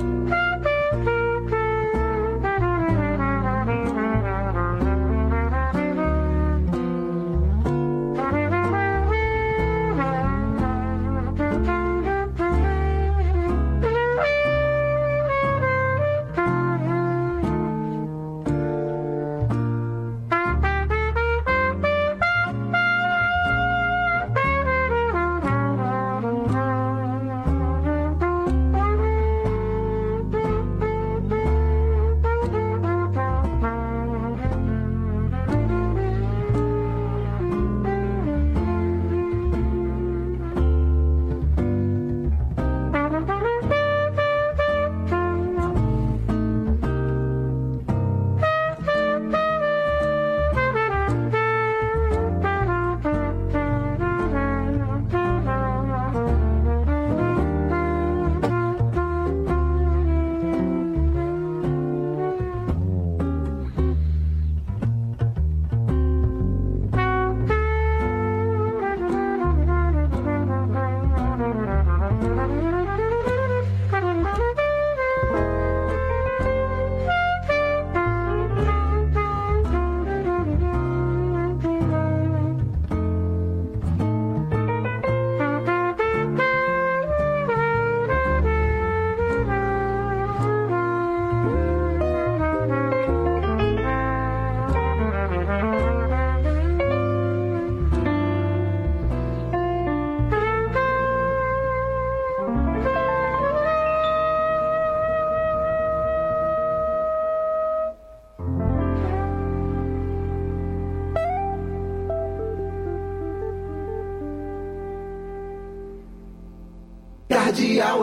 Cardeal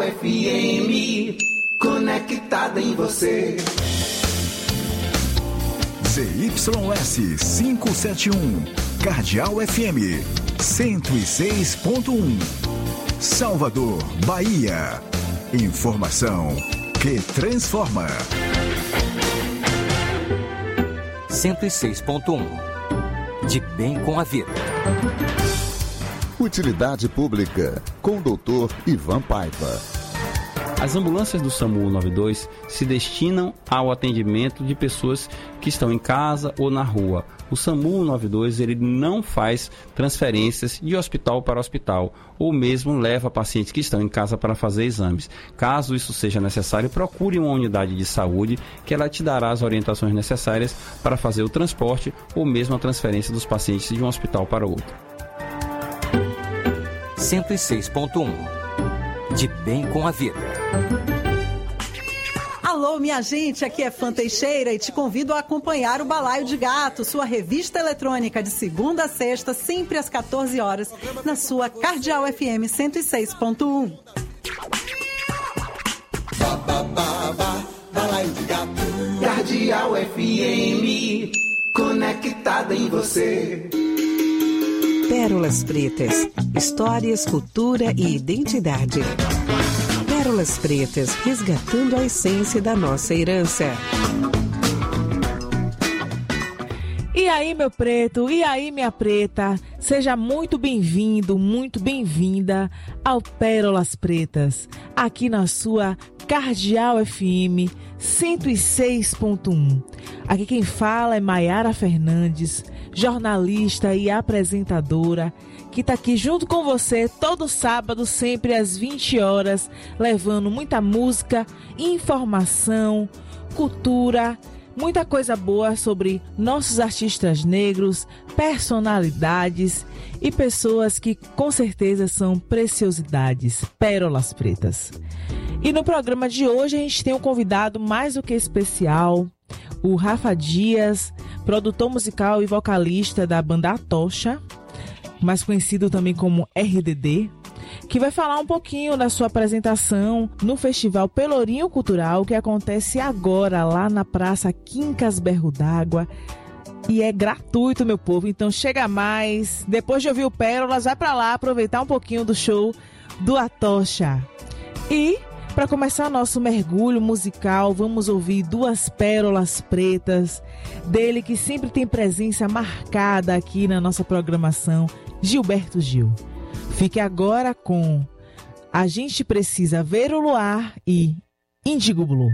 FM, conectada em você. ZYS 571, Cardeal FM 106.1, Salvador, Bahia. Informação que transforma. 106.1, de bem com a vida. Utilidade Pública, com o Dr. Ivan Paiva. As ambulâncias do SAMU 192 se destinam ao atendimento de pessoas que estão em casa ou na rua. O SAMU 192 ele não faz transferências de hospital para hospital, ou mesmo leva pacientes que estão em casa para fazer exames. Caso isso seja necessário, procure uma unidade de saúde que ela te dará as orientações necessárias para fazer o transporte ou mesmo a transferência dos pacientes de um hospital para outro. 106.1, de bem com a vida. Alô, minha gente, aqui é Fã Teixeira e te convido a acompanhar o Balaio de Gato, sua revista eletrônica de segunda a sexta, sempre às 14 horas, na sua Cardeal FM 106.1. Balaio de Gato. Cardeal FM, conectada em você. Pérolas Pretas, histórias, cultura e identidade. Pérolas Pretas, resgatando a essência da nossa herança. E aí, meu preto, e aí, minha preta, seja muito bem-vindo, muito bem-vinda ao Pérolas Pretas, aqui na sua Cardeal FM 106.1. Aqui quem fala é Maiara Fernandes, jornalista e apresentadora, que está aqui junto com você todo sábado, sempre às 20 horas, levando muita música, informação, cultura, muita coisa boa sobre nossos artistas negros, personalidades e pessoas que com certeza são preciosidades, pérolas pretas. E no programa de hoje a gente tem um convidado mais do que especial, o Rafa Dias, produtor musical e vocalista da banda Atocha, mais conhecido também como RDD, que vai falar um pouquinho da sua apresentação no Festival Pelourinho Cultural, que acontece agora lá na Praça Quincas Berro d'Água. E é gratuito, meu povo, então chega mais. Depois de ouvir o Pérolas, vai pra lá aproveitar um pouquinho do show do Atocha. E para começar nosso mergulho musical, vamos ouvir duas pérolas pretas dele que sempre tem presença marcada aqui na nossa programação, Gilberto Gil. Fique agora com A Gente Precisa Ver o Luar e Índigo Blue.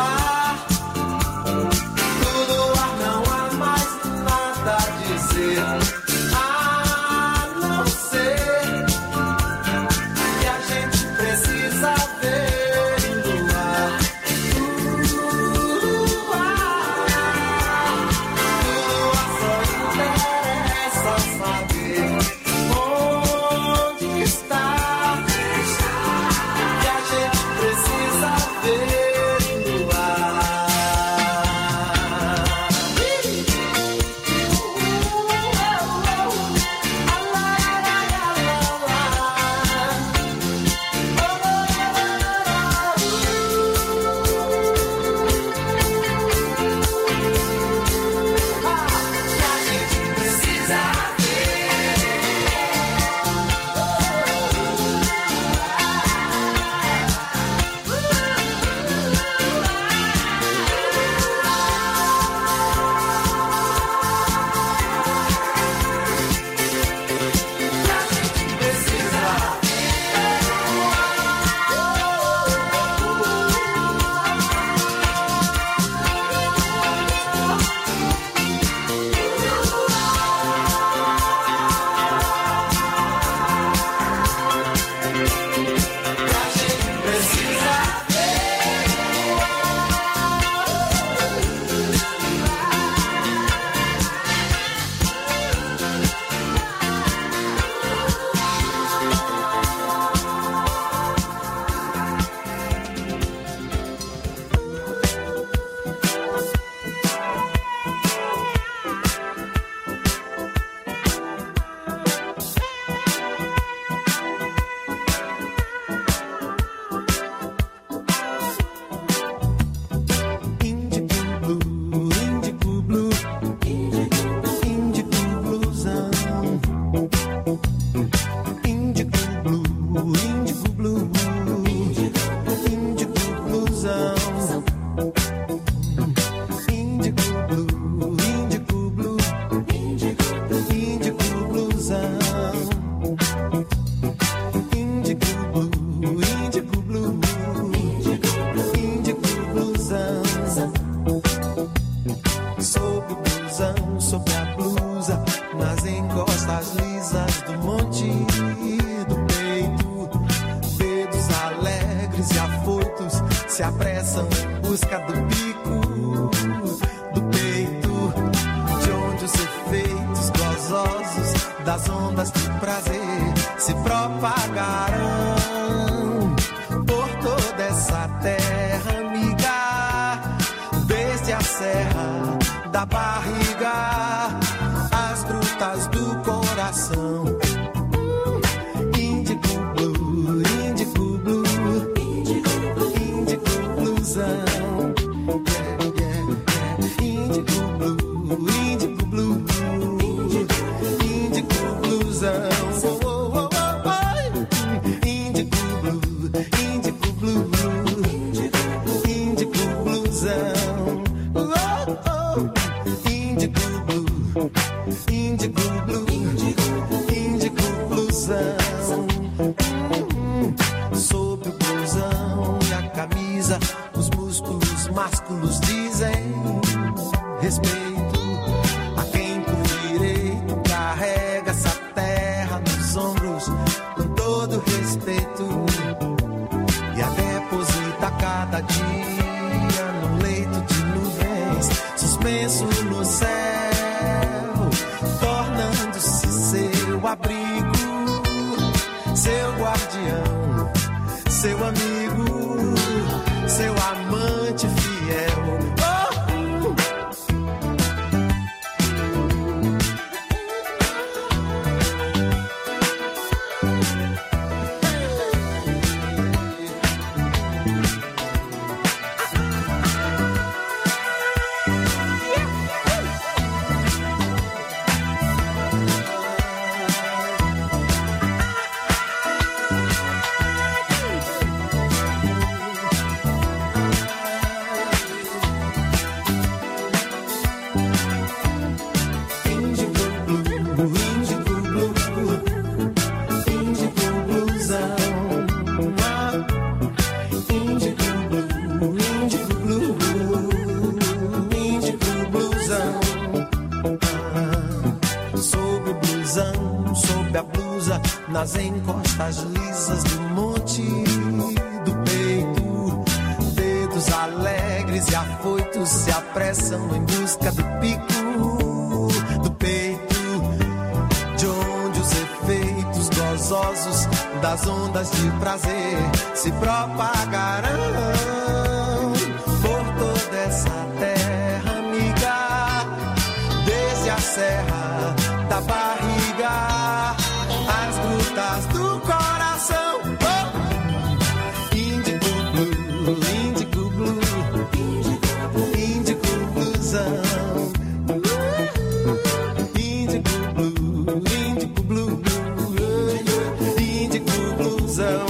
Não há mais nada a dizer. sob o blusão, sob a blusa, nas encostas lisas do monte do peito. Dedos alegres e afoitos se apressam em busca do pico do peito, de onde os efeitos gozosos das ondas de prazer se propagarão por toda essa terra amiga, desde a serra da barriga às grutas do coração. Índico blue, índico blue, índico bluesão. Índico blue, índico blue, índico bluesão. Índico blue, índico blue, índico bluesão. Índico blue, índico blue, índico blusão. Sob o blusão e a camisa, os músculos másculos dizem respeito a quem por direito carrega essa terra nos ombros com todo respeito e a deposita cada dia num leito de nuvens suspenso no céu, tornando-se seu abrigo, seu guardião, seu amigo, seu amante fiel. Nas encostas lisas do monte do peito, dedos alegres e afoitos se apressam em busca do pico do peito, de onde os efeitos gozosos das ondas de prazer se propagarão por toda essa terra amiga, desde a serra da barriga às grutas do coração. Índico blue, índico blue, índico blusão. Índico blue, índico blue, índico blusão.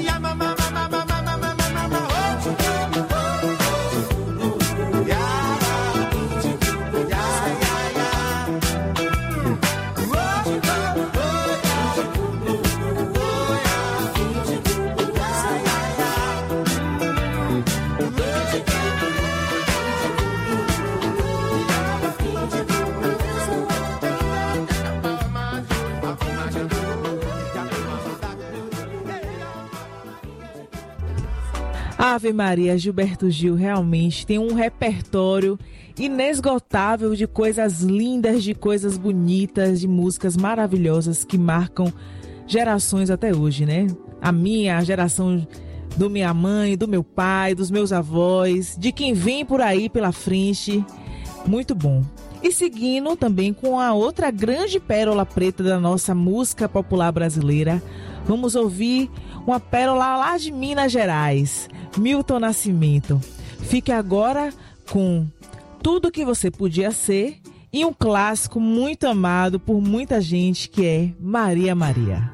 Ave Maria, Gilberto Gil realmente tem um repertório inesgotável de coisas lindas, de coisas bonitas, de músicas maravilhosas que marcam gerações até hoje, né? A geração do minha mãe, do meu pai, dos meus avós, de quem vem por aí pela frente. Muito bom. E seguindo também com a outra grande pérola preta da nossa música popular brasileira, vamos ouvir uma pérola lá de Minas Gerais, Milton Nascimento. Fique agora com Tudo Que Você Podia Ser e um clássico muito amado por muita gente, que é Maria Maria.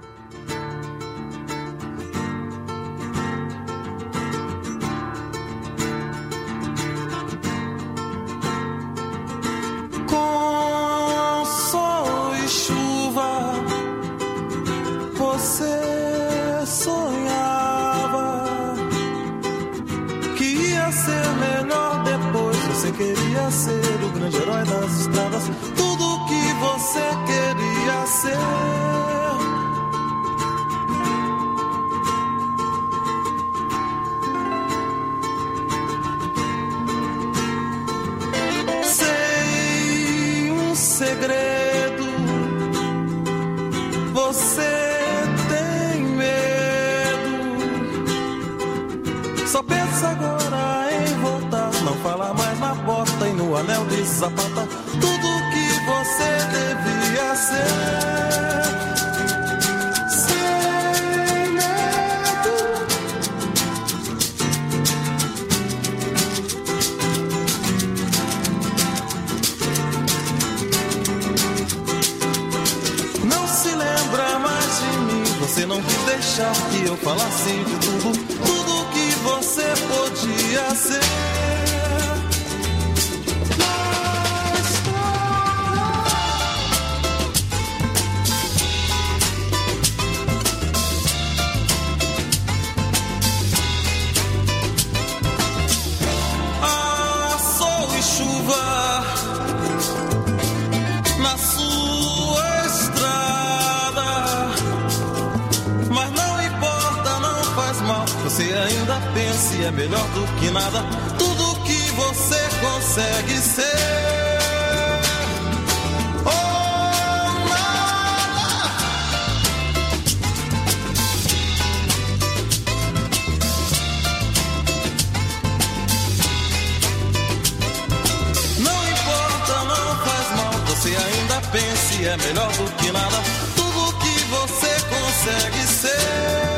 Com sol e chuva você sonhava que ia ser melhor depois. Você queria ser o grande grande herói das estradas, tudo que você queria ser. Sei um segredo, você tem medo, só pensa agora em voltar, não fala mais na porta e no anel de sapata, tudo que você devia ser. Sem medo. Não se lembra mais de mim, você não quis deixar que eu falasse de tudo que você podia ser. Você ainda pensa e é melhor do que nada, tudo que você consegue ser. Oh, nada. Não importa, não faz mal, você ainda pensa e é melhor do que nada, tudo que você consegue ser.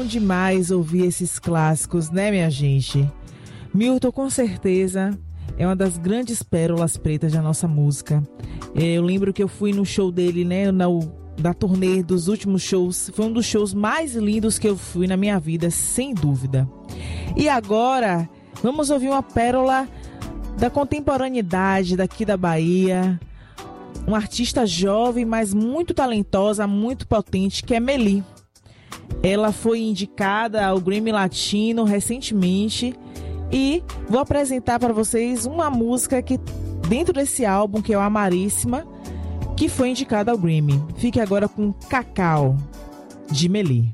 demais ouvir esses clássicos, né, minha gente? Milton, com certeza, é uma das grandes pérolas pretas da nossa música. Eu lembro que eu fui no show dele, né, da turnê dos últimos shows. Foi um dos shows mais lindos que eu fui na minha vida, sem dúvida. E agora, vamos ouvir uma pérola da contemporaneidade daqui da Bahia. Uma artista jovem, mas muito talentosa, muito potente, que é Meli. Ela foi indicada ao Grammy Latino recentemente e vou apresentar para vocês uma música que dentro desse álbum, que é o Amaríssima, que foi indicada ao Grammy. Fique agora com Cacau, de Meli.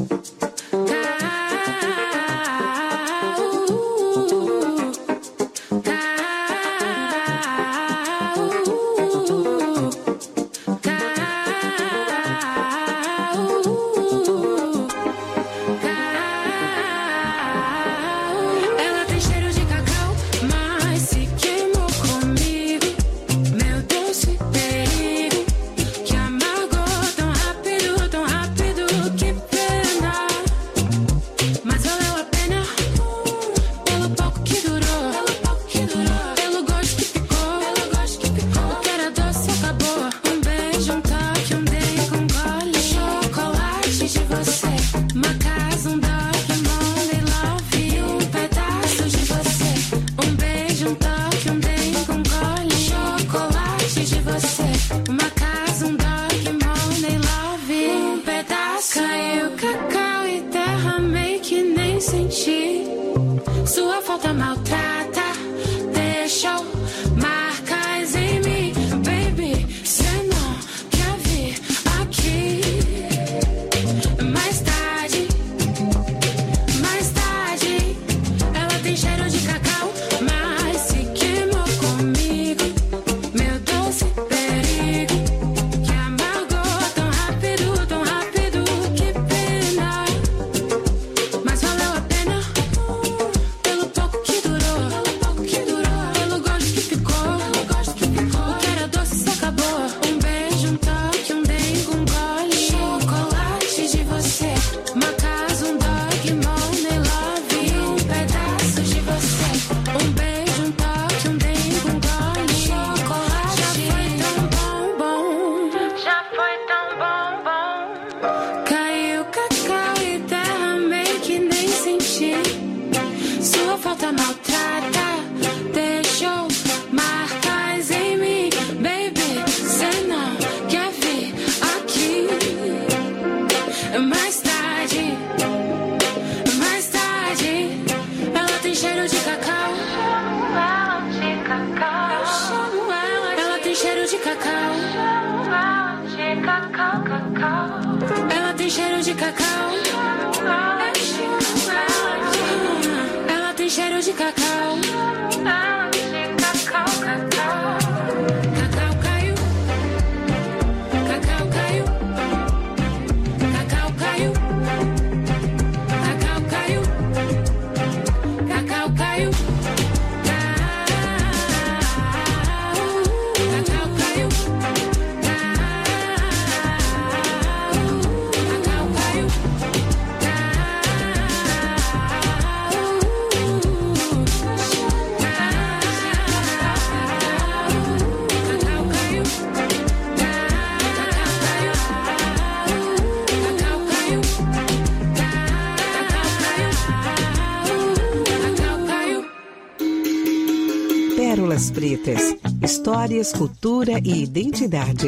Pérolas Pretas, histórias, cultura e identidade.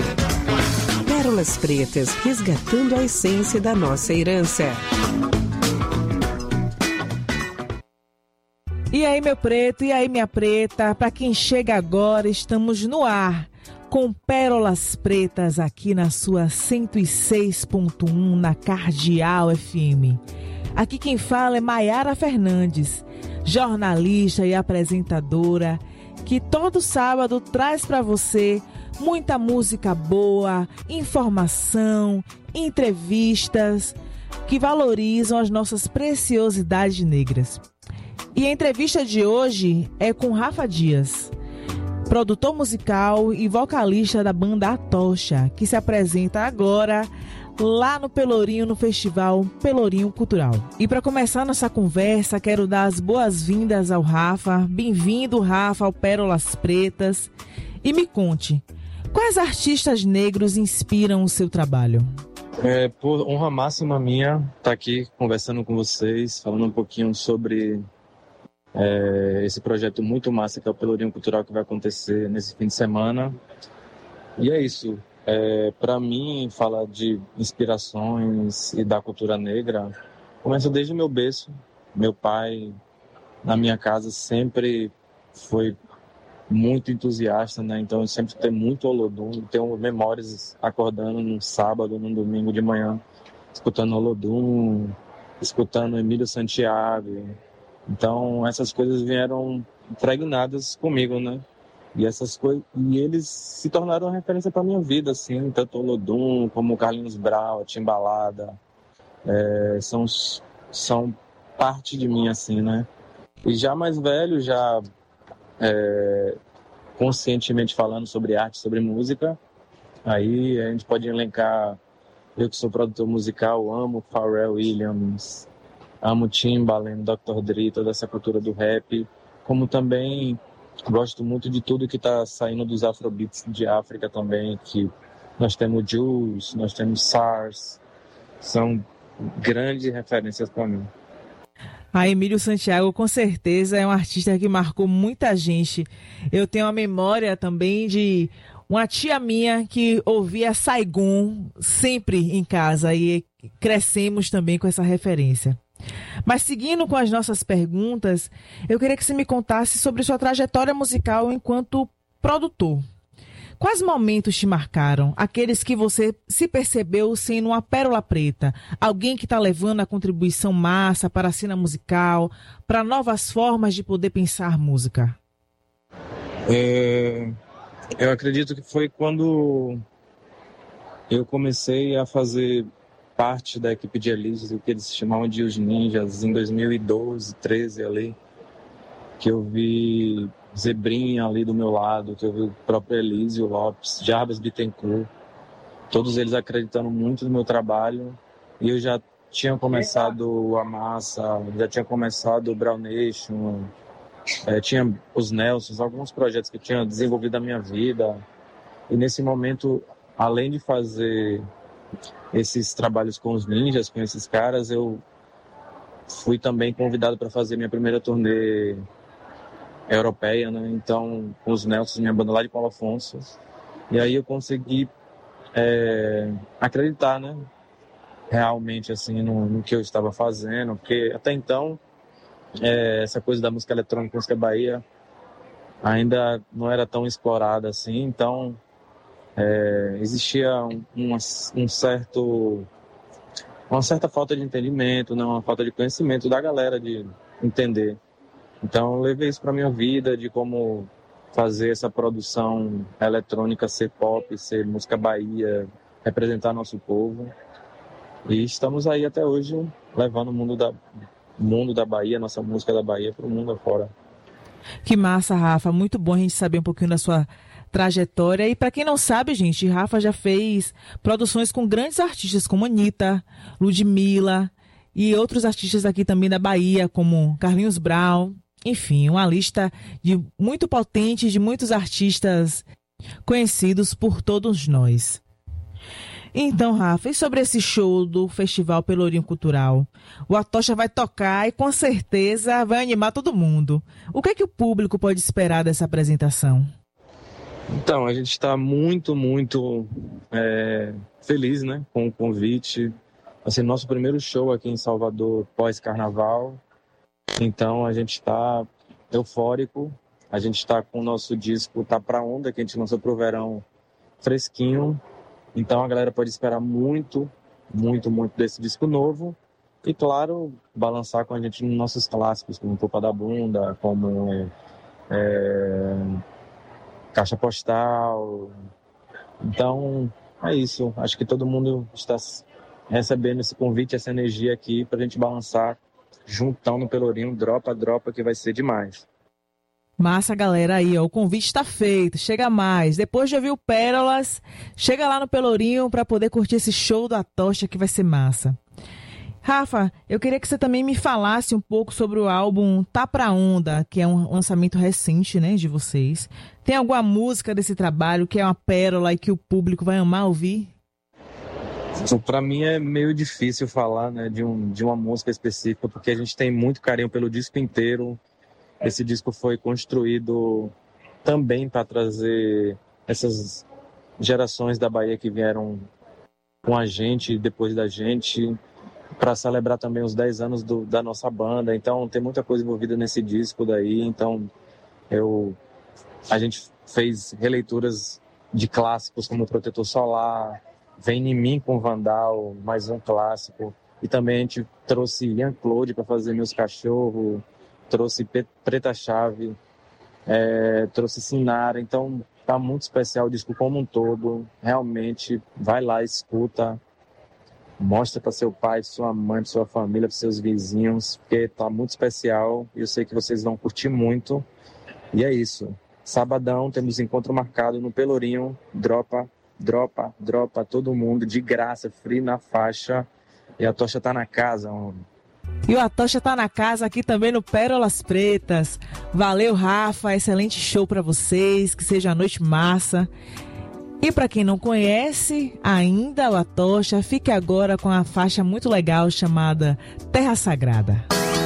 Pérolas Pretas, resgatando a essência da nossa herança. E aí, meu preto, e aí, minha preta, para quem chega agora, estamos no ar com Pérolas Pretas aqui na sua 106.1 na Cardeal FM. Aqui quem fala é Maiara Fernandes, jornalista e apresentadora, que todo sábado traz para você muita música boa, informação, entrevistas que valorizam as nossas preciosidades negras. E a entrevista de hoje é com Rafa Dias, produtor musical e vocalista da banda A Tocha, que se apresenta agora lá no Pelourinho, no Festival Pelourinho Cultural. E para começar nossa conversa, quero dar as boas-vindas ao Rafa. Bem-vindo, Rafa, ao Pérolas Pretas. E me conte, quais artistas negros inspiram o seu trabalho? Por honra máxima minha estar aqui conversando com vocês, falando um pouquinho sobre esse projeto muito massa que é o Pelourinho Cultural, que vai acontecer nesse fim de semana. E é isso. Para mim, falar de inspirações e da cultura negra começa desde o meu berço. Meu pai, na minha casa, sempre foi muito entusiasta, né? Então eu sempre tenho muito Olodum, tenho memórias acordando num sábado, num domingo de manhã, escutando Olodum, escutando Emílio Santiago. Então essas coisas vieram impregnadas comigo, né? E essas coisas, e eles se tornaram uma referência para minha vida, assim, tanto Olodum como Carlinhos Brau, Timbalada, são parte de mim, assim, né? E já mais velho, já conscientemente falando sobre arte, sobre música, aí a gente pode elencar, eu que sou produtor musical, amo Pharrell Williams, amo Timbaland, Dr. Dre, toda essa cultura do rap, como também gosto muito de tudo que está saindo dos afrobeats de África também, que nós temos Jules, nós temos SARS, são grandes referências para mim. A Emílio Santiago, com certeza, é um artista que marcou muita gente. Eu tenho a memória também de uma tia minha que ouvia Saigon sempre em casa e crescemos também com essa referência. Mas seguindo com as nossas perguntas, eu queria que você me contasse sobre sua trajetória musical enquanto produtor. Quais momentos te marcaram? Aqueles que você se percebeu sendo uma pérola preta? Alguém que está levando a contribuição massa para a cena musical, para novas formas de poder pensar música? Eu acredito que foi quando eu comecei a fazer parte da equipe de Elísio, o que eles chamavam de Os Ninjas, em 2012, 13 ali, que eu vi Zebrinha ali do meu lado, que eu vi o próprio Elísio Lopes, Jarbas Bittencourt, todos eles acreditando muito no meu trabalho, e eu já tinha começado a Massa, já tinha começado o Brown Nation, tinha os Nelsons, alguns projetos que eu tinha desenvolvido na minha vida, e nesse momento, além de fazer esses trabalhos com os ninjas, com esses caras, eu fui também convidado para fazer minha primeira turnê europeia, né? Então, com os Nelsons, minha banda lá de Paulo Afonso. E aí eu consegui acreditar, né? Realmente, assim, no que eu estava fazendo, porque até então, essa coisa da música eletrônica, música Bahia, ainda não era tão explorada assim, então existia uma certa falta de entendimento, né? Uma falta de conhecimento da galera de entender. Então eu levei isso para minha vida, de como fazer essa produção eletrônica ser pop, ser música Bahia, representar nosso povo. E estamos aí até hoje levando o mundo da Bahia, nossa música da Bahia, para o mundo afora. Que massa, Rafa. Muito bom a gente saber um pouquinho da sua trajetória. E para quem não sabe, gente, Rafa já fez produções com grandes artistas como Anitta, Ludmilla e outros artistas aqui também da Bahia, como Carlinhos Brau. Enfim, uma lista muito potente de muitos artistas conhecidos por todos nós. Então, Rafa, e sobre esse show do Festival Pelourinho Cultural? O Atocha vai tocar e com certeza vai animar todo mundo. O que é que o público pode esperar dessa apresentação? Então, a gente está muito, muito feliz, né, com o convite. Vai ser nosso primeiro show aqui em Salvador pós-carnaval. Então, a gente está eufórico. A gente está com o nosso disco Tá Pra Onda, que a gente lançou pro verão, fresquinho. Então, a galera pode esperar muito, muito, muito desse disco novo. E, claro, balançar com a gente nos nossos clássicos, como Popa da Bunda, como Caixa Postal. Então, é isso. Acho que todo mundo está recebendo esse convite, essa energia aqui pra gente balançar juntão no Pelourinho, dropa, que vai ser demais. Massa, galera, aí, ó, o convite está feito, chega mais. Depois de ouvir o Pérolas, chega lá no Pelourinho para poder curtir esse show da Atocha que vai ser massa. Rafa, eu queria que você também me falasse um pouco sobre o álbum Tá Pra Onda, que é um lançamento recente, né, de vocês. Tem alguma música desse trabalho que é uma pérola e que o público vai amar ouvir? Para mim é meio difícil falar, né, de uma música específica, porque a gente tem muito carinho pelo disco inteiro. Esse disco foi construído também para trazer essas gerações da Bahia que vieram com a gente, depois da gente, para celebrar também os 10 anos da nossa banda. Então tem muita coisa envolvida nesse disco daí. Então a gente fez releituras de clássicos como Protetor Solar, Vem em Mim com Vandal, mais um clássico. E também a gente trouxe Ian Claude para fazer Meus Cachorros, trouxe Preta Chave, trouxe Sinara. Então tá muito especial o disco como um todo. Realmente, vai lá, escuta, mostra para seu pai, sua mãe, sua família, para seus vizinhos, porque tá muito especial e eu sei que vocês vão curtir muito. E é isso. Sabadão temos encontro marcado no Pelourinho. Dropa todo mundo de graça, free na faixa. E a Atocha tá na casa, homem. E o Atocha tá na casa aqui também no Pérolas Pretas. Valeu, Rafa, excelente show pra vocês, que seja a noite massa. E pra quem não conhece ainda o Atocha, fique agora com a faixa muito legal chamada Terra Sagrada.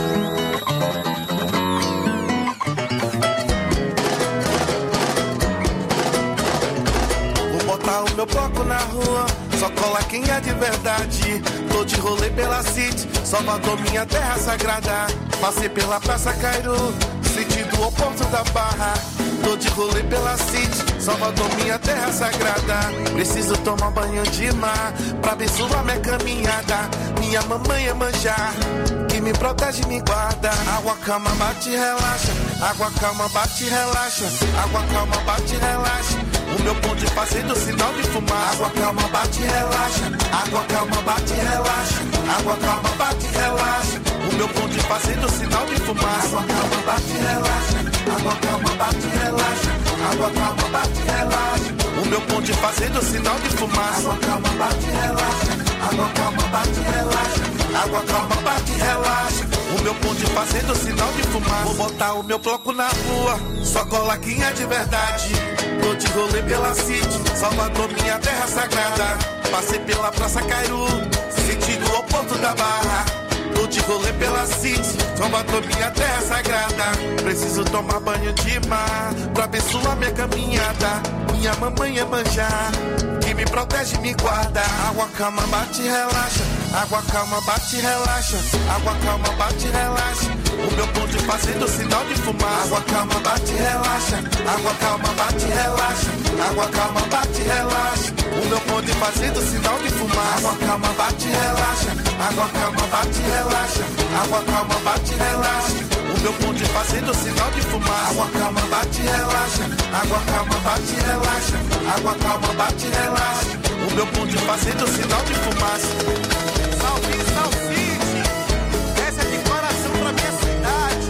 Vou botar o meu bloco na rua, só cola quem é de verdade. Tô de rolê pela City, Salvador, minha terra sagrada. Passei pela Praça Cairu, sentido ao Porto da Barra. Tô de rolê pela City, Salvador, minha terra sagrada. Preciso tomar banho de mar pra abençoar minha caminhada. Minha mamãe é manjar, que me protege e me guarda. Água calma, bate e relaxa. Água calma, bate e relaxa. Água calma, bate e relaxa. O meu ponte fazendo sinal de fumar. Água calma, bate e relaxa. Água calma, bate e relaxa. Água calma, bate e relaxa. O meu ponte fazendo sinal de fumar. Água calma, bate e relaxa. Água calma, bate e relaxa. Água calma, bate e relaxa. O meu ponte fazendo sinal de fumar. Água calma, bate e relaxa. Água calma, bate e relaxa. Água calma, bate e relaxa. O meu ponte fazendo sinal de fumar. Vou botar o meu bloco na rua, só cola quem é de verdade. Tô de rolê pela City, Salvador, minha terra sagrada. Passei pela Praça Cairu, sentido ao Porto da Barra. Tô de rolê pela City, Salvador, minha terra sagrada. Preciso tomar banho de mar pra abençoar minha caminhada. Minha mamãe é manjar, que me protege e me guarda. Água calma, bate e relaxa. Água calma, bate e relaxa. Água calma, bate e relaxa. O meu ponte fazendo sinal de fumar. Água calma, bate e relaxa. Água calma, bate e relaxa. Água calma, bate e relaxa. O meu ponte fazendo sinal de fumar. Água calma, bate e relaxa. Água calma, bate e relaxa. Água calma, bate e relaxa. O meu ponte fazendo sinal de fumar. Água calma, bate e relaxa. Água calma, bate e relaxa. Água calma, bate e relaxa. O meu ponte fazendo sinal de fumaça. Salve, Salsite, essa é de coração pra minha cidade.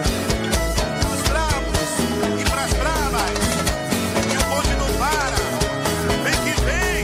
Os bravos e pras bravas, e o bonde não para, vem que vem.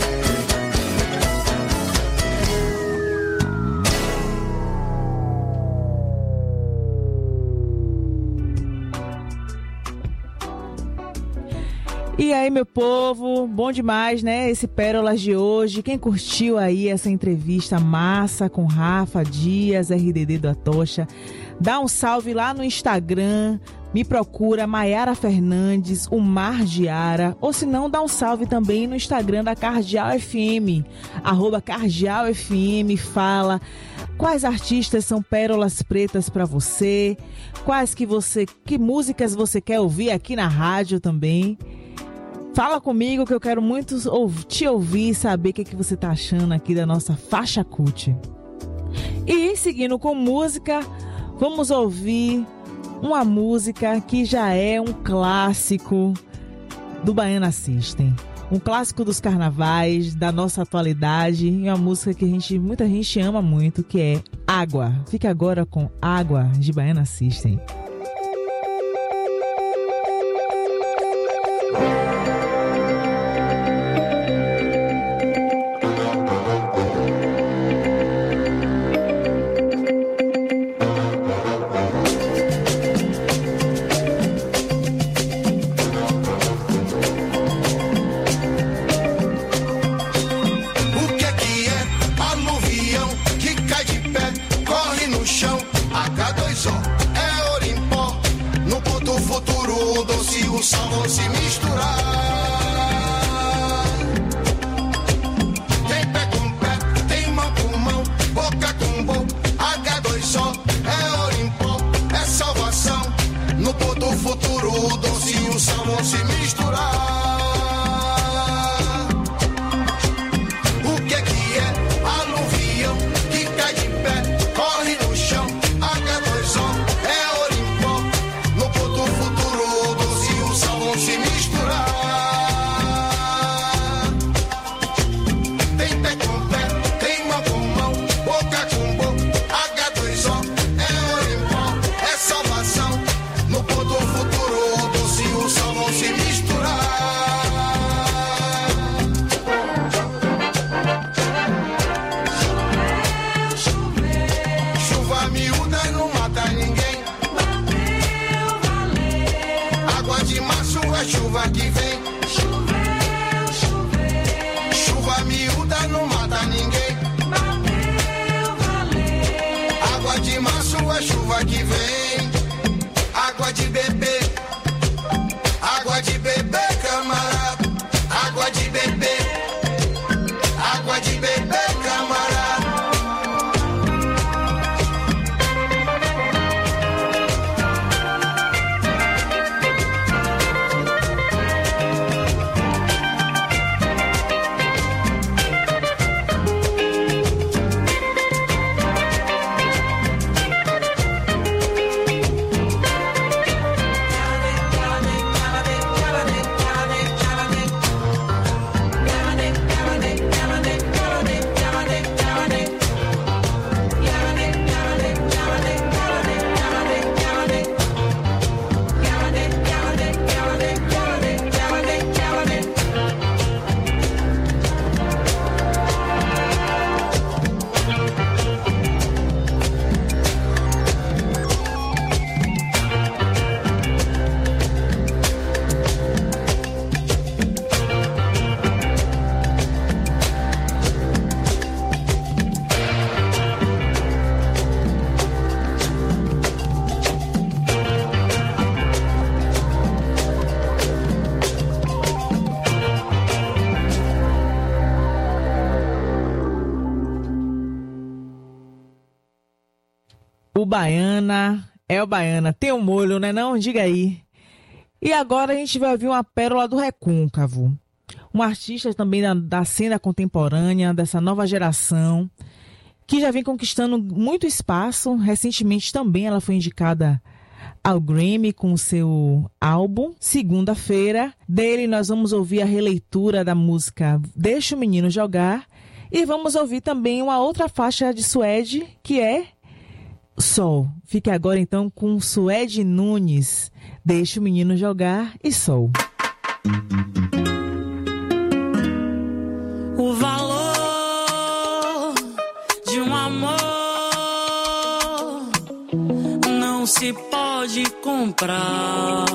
E aí, meu povo, bom demais, né? Esse Pérolas de hoje. Quem curtiu aí essa entrevista massa com Rafa Dias, RDD do Atocha, dá um salve lá no Instagram, me procura Maiara Fernandes, o Mar Diara, ou se não, dá um salve também no Instagram da Cardeal FM, @Cardeal FM, fala quais artistas são pérolas pretas para você, que músicas você quer ouvir aqui na rádio também. Fala comigo que eu quero muito te ouvir e saber o que você tá achando aqui da nossa faixa cult. E seguindo com música, vamos ouvir uma música que já é um clássico do Baiana System. Um clássico dos carnavais, da nossa atualidade, e uma música que muita gente ama muito, que é Água. Fica agora com Água, de Baiana System. futuro, doce e o sal vão se misturar. Tem pé com pé, tem mão com mão, boca com boca, H2O, é ouro em pó, é salvação. No pôr do futuro, o doce e o sal vão se misturar. O que é? Aluvião que cai de pé, corre no chão, H2O, é ouro em pó. No pôr do futuro, o doce e o sal vão se misturar. Tem pé com pé, tem mão com mão, boca com boca, H2O, é ouro em pó, é salvação. No pôr do futuro, o doce e o sal vão se misturar. Chuva miúda não mata ninguém. Água de março é chuva que vem. Chuva miúda não mata ninguém. Água de março é chuva que vem. Água de bebê. Água de bebê, camarada. Água de bebê. Água de bebê, camarada. O Baiana, é o Baiana, tem um molho, né não? Diga aí. E agora a gente vai ouvir uma pérola do Recôncavo. Um artista também da cena contemporânea, dessa nova geração, que já vem conquistando muito espaço. Recentemente também ela foi indicada ao Grammy com o seu álbum, Segunda-feira. Dele nós vamos ouvir a releitura da música Deixa o Menino Jogar. E vamos ouvir também uma outra faixa de Suede, que é Sol. Fique agora então com Suede Nunes, Deixa o Menino Jogar e Sol. O valor de um amor não se pode comprar.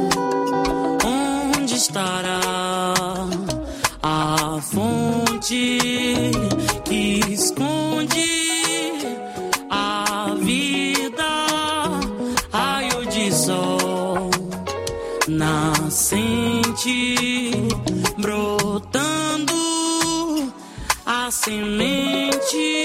Onde estará a fonte que esconde a vida? Raio de sol nascente, brotando a semente.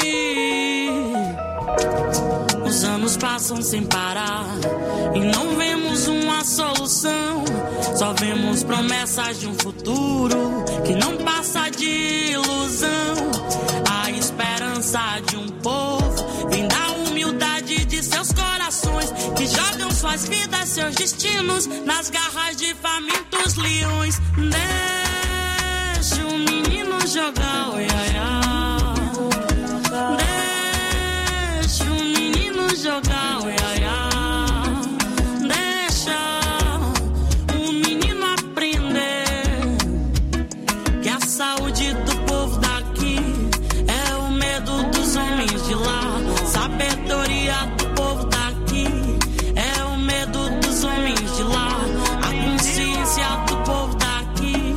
Os anos passam sem parar e não vemos uma solução. Só vemos promessas de um futuro que não passa de ilusão. A esperança de um povo vem da humildade de seus corações, que jogam suas vidas, seus destinos nas garras de famintos leões. Deixa o menino jogar, oi, ai, ai. Deixa o menino jogar, oi, ai, ai. Deixa o menino aprender que a saúde do povo daqui é o medo dos homens de lá. Sabedoria do povo daqui é o medo dos homens de lá. A consciência do povo daqui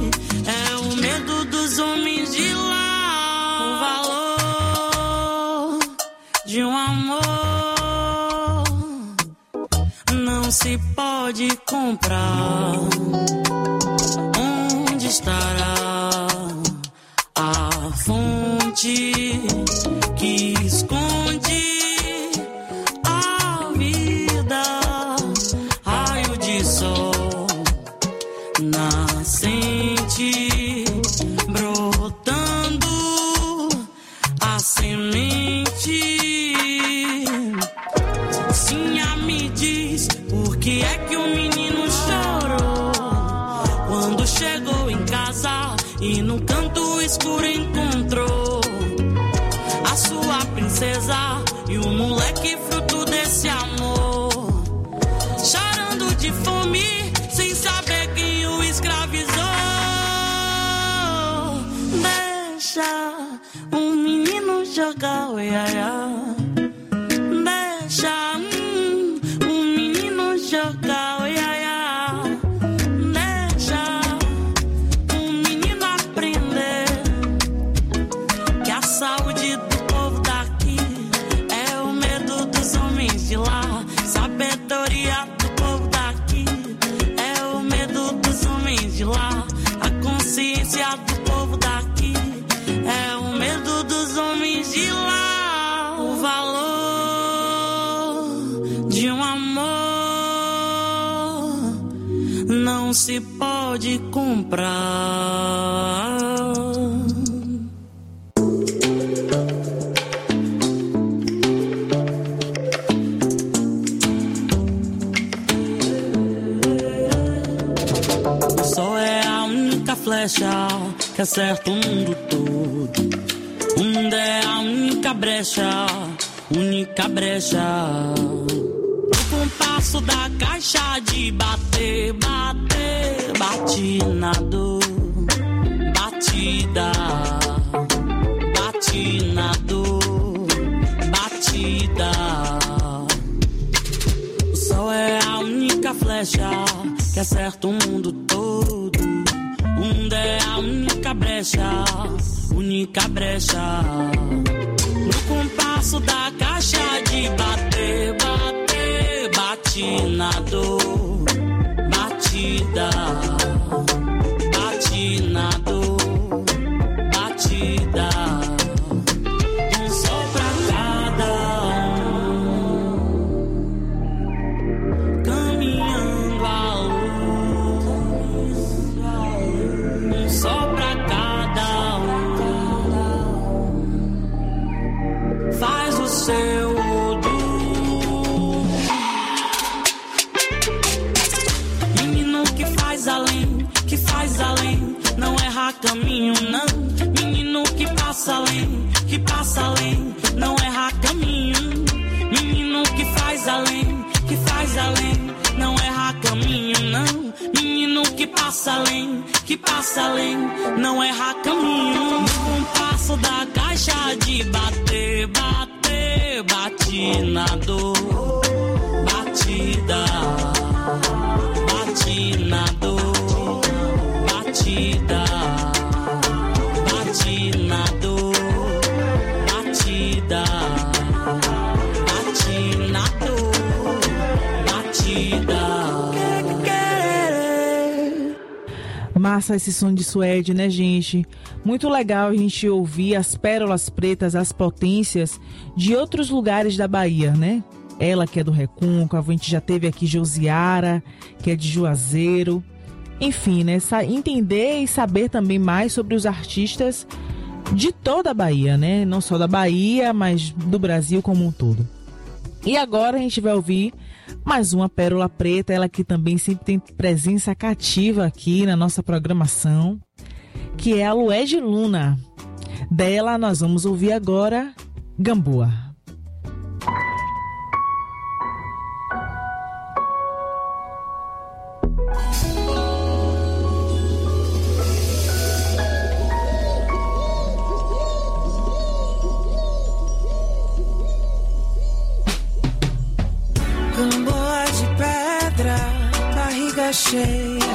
comprar? Onde estará a fonte que esconde a vida? Raio de sol nascente, brotando a semente. Sinha me diz por que é que o menino chorou quando chegou em casa e no canto escuro encontrou a sua princesa e o moleque fruto desse amor, chorando de fome sem saber quem o escravizou. Deixa o menino jogar o iaiá, deixa o menino jogar o iaiá, deixa o menino aprender que a saúde do povo daqui é o medo dos homens de lá. Sabedoria do povo daqui é o medo dos homens de lá. A consciência do povo daqui é o medo dos homens de lá. O valor de um amor não se pode comprar. O sol é a única flecha que acerta o mundo todo. O mundo é a única brecha, única brecha. O compasso da caixa de bater, bater, bate na dor, batida, bate na dor, batida. O sol é a única flecha que acerta o mundo todo. O mundo é a única brecha, única brecha. No compasso da caixa de bater, bater, bate na dor, batida, bate na dor, batida. Um sol pra cada um, caminhando a luz. Um sol pra cada um, faz o seu odor. Menino que faz além, não erra caminho não. Menino que passa além, não erra caminho. Menino que faz além, não erra caminho não. Menino que passa além, não erra caminho. No compasso da caixa de bater, bater, bate na dor, batida, bate na dor, batida, bate na dor, batida, bate na dor, batida. Massa esse som de Suede, né, gente? Muito legal a gente ouvir as pérolas pretas, as potências de outros lugares da Bahia, né? Ela que é do Recôncavo, a gente já teve aqui Josiara, que é de Juazeiro. Enfim, né? Entender e saber também mais sobre os artistas de toda a Bahia, né? Não só da Bahia, mas do Brasil como um todo. E agora a gente vai ouvir mais uma pérola preta, ela que também sempre tem presença cativa aqui na nossa programação, que é a Lued Luna. Dela nós vamos ouvir agora Gamboa. Gamboa de pedra, barriga cheia,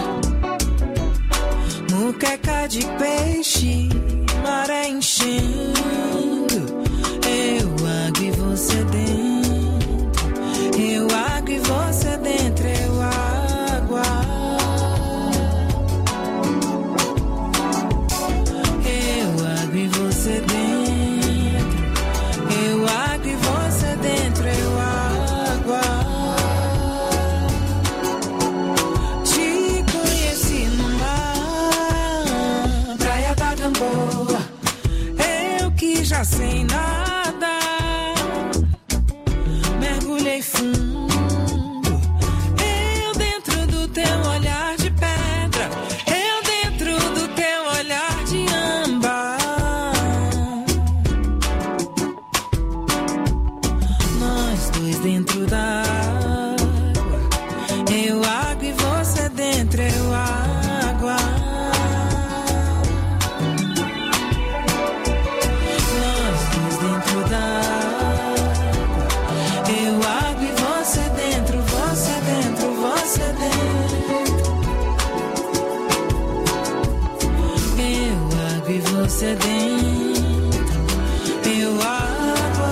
muqueca de peixe, maré enchendo. Eu água e você dentro, eu água e você dentro, eu água. sem nada. Mergulhei fundo, eu dentro do teu olhar de pedra, eu dentro do teu olhar de âmbar. Nós dois dentro da água, eu água e você dentro, eu água. Nós dois dentro da água, eu água e você dentro, você dentro, você dentro. Eu água e você dentro, eu água.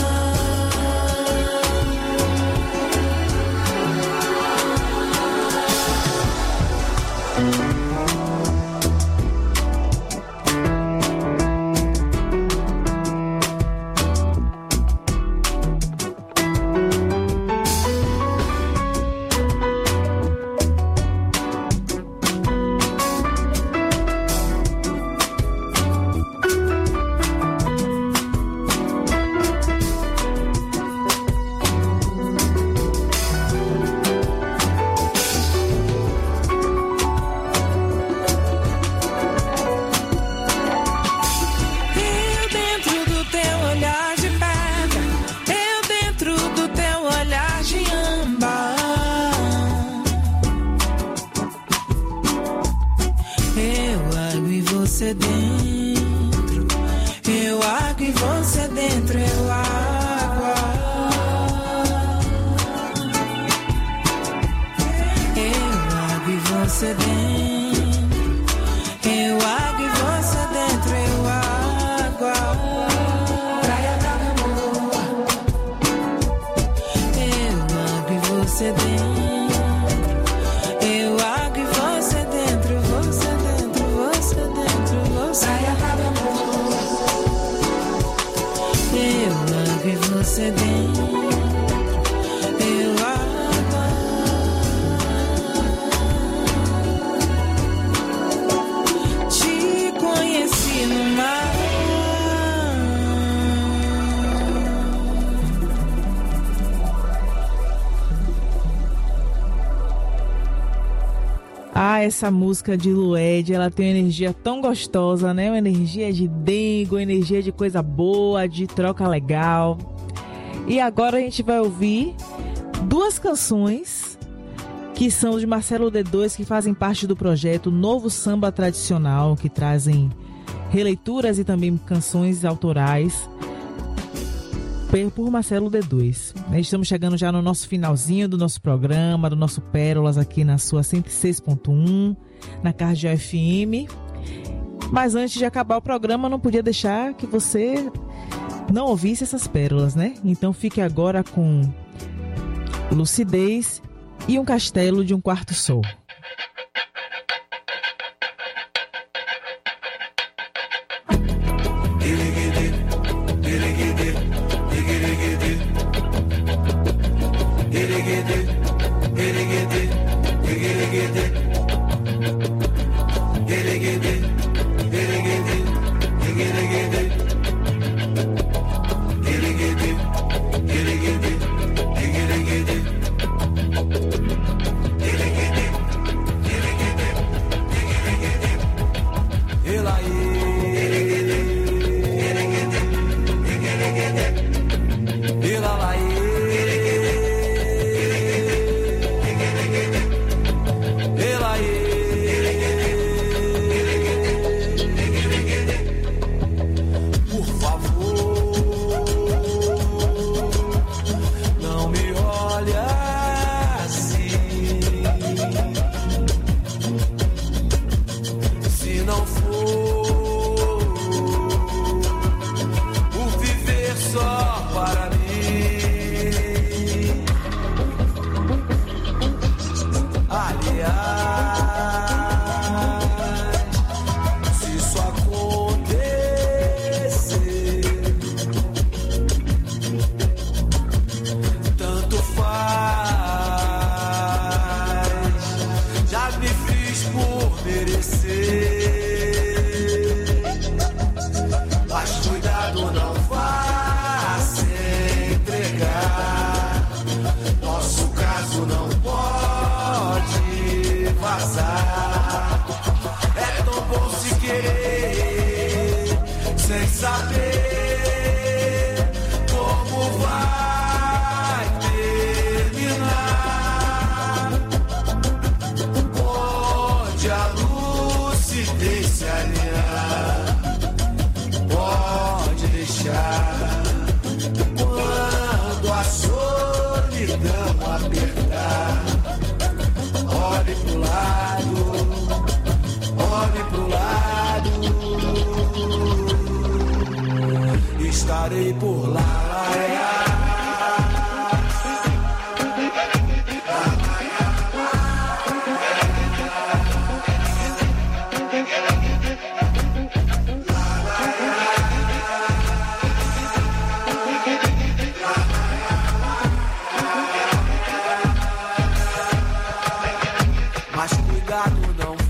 Eu dentro do teu olhar de pedra, eu dentro do teu olhar de âmbar. Eu água e você dentro, eu água e você dentro, eu água. Eu água e você dentro, eu água e você dentro, eu água. Praia da Gamboa. Eu água e você dentro, eu água e você dentro, você dentro, você dentro, você. Praia da Gamboa. Eu água e você dentro, eu água. Te conheci no mar. Ah, essa música de Lued, ela tem uma energia tão gostosa, né? Uma energia de dengo, energia de coisa boa, de troca legal. E agora a gente vai ouvir duas canções que são de Marcelo D2, que fazem parte do projeto Novo Samba Tradicional, que trazem releituras e também canções autorais por Marcelo D2. Estamos chegando já no nosso finalzinho do nosso programa, do nosso Pérolas aqui na sua 106.1, na Cardeal FM. Mas antes de acabar o programa, não podia deixar que você não ouvisse essas pérolas, né? Então fique agora com Lucidez e Um Castelo de um Quarto Sol. Mas cuidado, não casar. É tão bom se querer sem saber como vai terminar. Onde a lucidez se alinhar, pode deixar. Quando a solidão apertar, olhe pro lado, olhe pro lado. Estarei por lá. Mas cuidado, não